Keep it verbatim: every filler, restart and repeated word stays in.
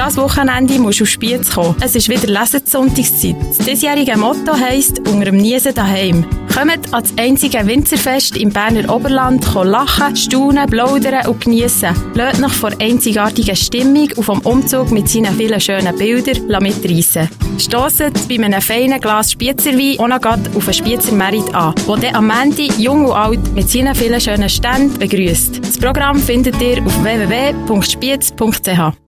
Dieses Wochenende musst du auf Spiez kommen. Es ist wieder Lesensonntagszeit. Das diesjährige Motto heisst «Unter dem Niesen daheim». Kommt an das einzige Winzerfest im Berner Oberland, lachen, staunen, plaudern und geniessen. Lasst euch vor einzigartiger Stimmung und vom Umzug mit seinen vielen schönen Bildern mitreissen. Stosset bei einem feinen Glas Spiezerwein auch noch grad auf einen Spiezer Merit an, wo dann am Ende jung und alt mit seinen vielen schönen Ständen begrüßt. Das Programm findet ihr auf w w w punkt spiez punkt c h.